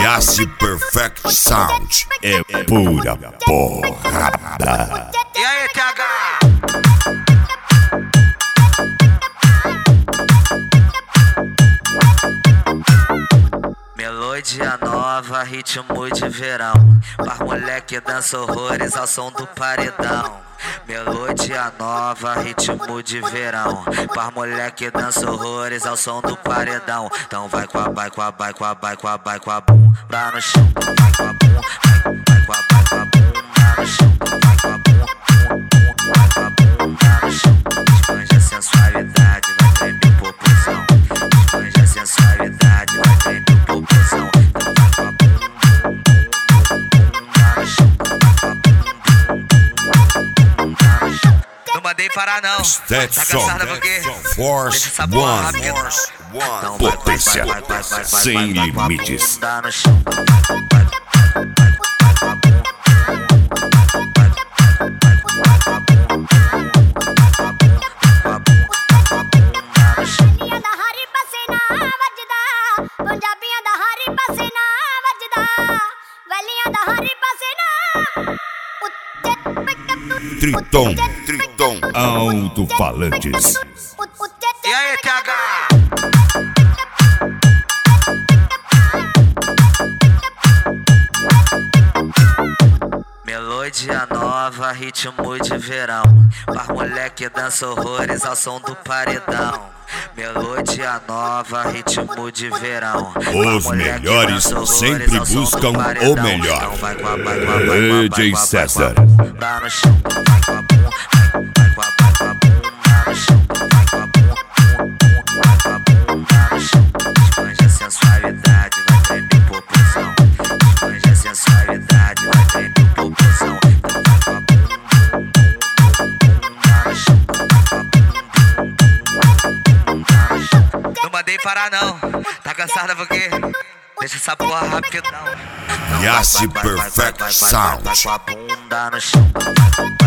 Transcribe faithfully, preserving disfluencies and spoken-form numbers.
Yassi Perfect Sound é pura porrada. E aí, T H? Melodia nova, ritmo de verão. Mas moleque dança horrores ao som do paredão. Melodia nova, ritmo de verão. Mas moleque dança horrores ao som do paredão. Então vai com a, vai com a, vai com a, vai com a, vai com a bunda no chão. Vai com a bunda, vai com a, vai com a bunda no chão. Vai com a bunda, vai com a bunda no chão. Espanja sensualidade, vai tremer popozão. Espanja sensualidade, vai tremer popozão. Então vai com a bunda, bunda no chão. Vai com a bunda, bunda no chão. Não mandei parar não. Tá cansada porque Force One. Potência sem limites. Triton, Triton, alto-falantes. E aí, T H? Melodia nova, ritmo de verão. Mas moleque dança horrores ao som do paredão. Melodia nova, ritmo de verão. Os melhores sempre buscam o melhor. D J César. Dá no chão, vai com a bunda, vai com a, vai com a bunda no chão. Vai com a bunda, vai com a bunda no chão. Espanja sensualidade, vai tremer popozão. Espanja sensualidade, vai tremer popozão. Vai com a bunda, bunda no chão. Vai com a bunda, bunda no chão. Não mandei parar não, tá cansada porque deixa essa porra rapidão. Yassi Perfect Sound. Vai com a bunda no chão.